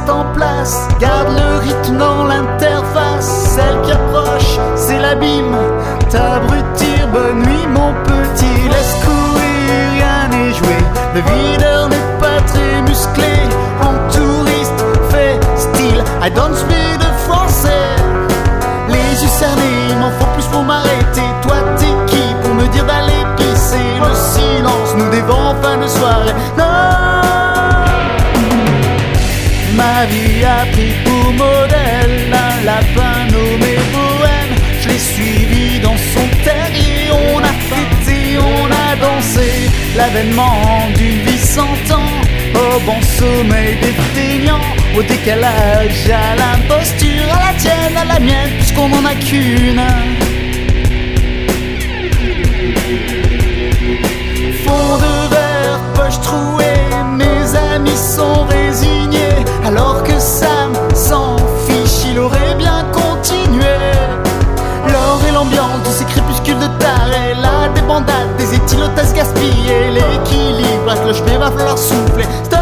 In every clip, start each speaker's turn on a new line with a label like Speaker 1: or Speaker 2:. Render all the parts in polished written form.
Speaker 1: reste en place, garde le rythme dans l'interface. Celle qui approche, c'est l'abîme, t'abrutir. Bonne nuit mon petit, laisse courir, rien n'est joué. Le videur n'est pas très musclé, en touriste fait style. I don't speak de français, les yeux cernés, il m'en faut plus pour m'arrêter. Toi t'es qui pour me dire d'aller pisser? Le silence nous dévore en fin de soirée. Non, ma vie a pris pour modèle un lapin nommé Bohème. Je l'ai suivi dans son terrier, on a fêté, on a dansé l'avènement d'une vie sans temps, au bon sommeil des feignants, au décalage, à l'imposture, à la tienne, à la mienne, puisqu'on n'en a qu'une. Fond de verre, poche trouée, mes amis sont résignés, alors que Sam s'en fiche, il aurait bien continué. L'or et l'ambiance de ces crépuscules de taré, la débandade des éthylotesses gaspillées, l'équilibre à cloche-pied va falloir souffler. Stop!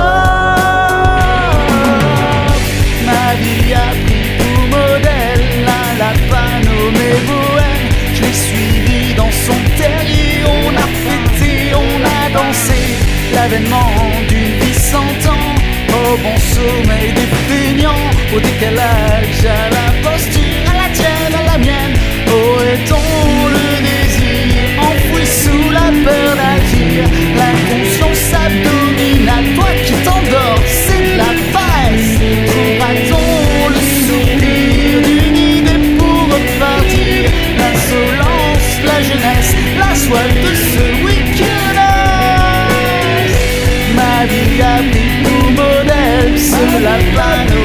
Speaker 1: Ma vie a pris pour modèle un lapin nommé Bohème. Je l'ai suivi dans son terrier, on a fêté, on a dansé l'avènement d'une vie sans temps, au bon sommeil des feignants, au décalage, à l'imposture, à la tienne, à la mienne. Aurait-on le désir enfoui sous la peur d'agir? L'inconscience abdominale, toi qui t'endors, c'est de la paresse. Trouvera-t-on le sourire d'une idée pour repartir? L'insolence, la jeunesse, la soif de ce week-end. Ma vie a pris pour modèle ce lapin.